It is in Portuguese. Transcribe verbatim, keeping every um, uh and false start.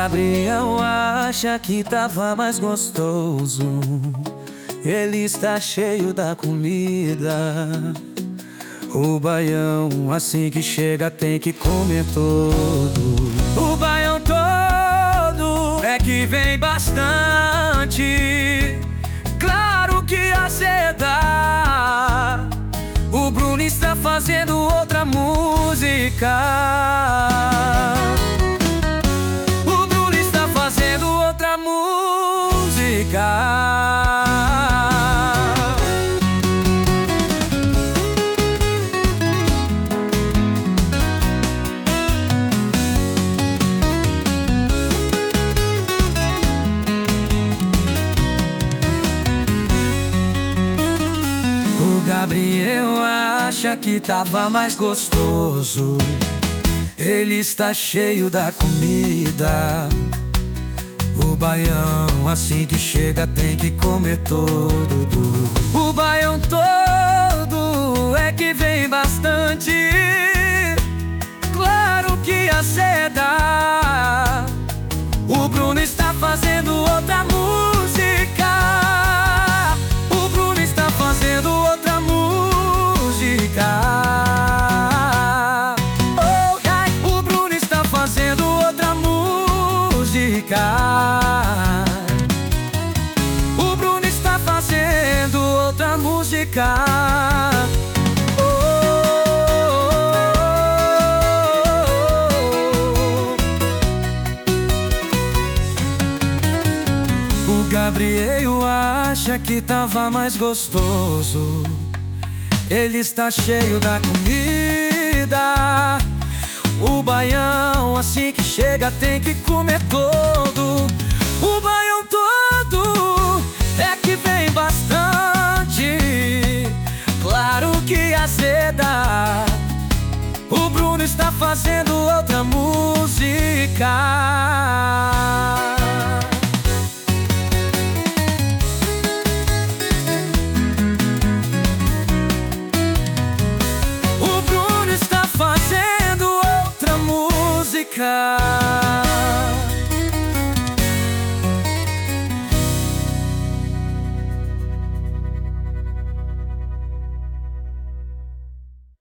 Gabriel acha que tava mais gostoso. Ele está cheio da comida. O baião, assim que chega, tem que comer todo. O baião todo é que vem bastante. Claro que azeda. O Bruno está fazendo outra música. O Bruno está fazendo outra música. O Gabriel acha que tava mais gostoso. Ele está cheio da comida. O baião, assim que chega, tem que comer todo. O baião todo é que vem bastante. Claro que azeda. O Bruno está fazendo outra música. O Bruno está fazendo outra música. Oh, ai, o Bruno está fazendo outra música. O Bruno está fazendo outra música. O Gabriel acha que tava mais gostoso. Ele está cheio da comida. O baião, assim que chega, tem que comer todo. O baião todo é que vem bastante. Claro que azeda. O Bruno está fazendo outra música. O Bruno está fazendo outra música.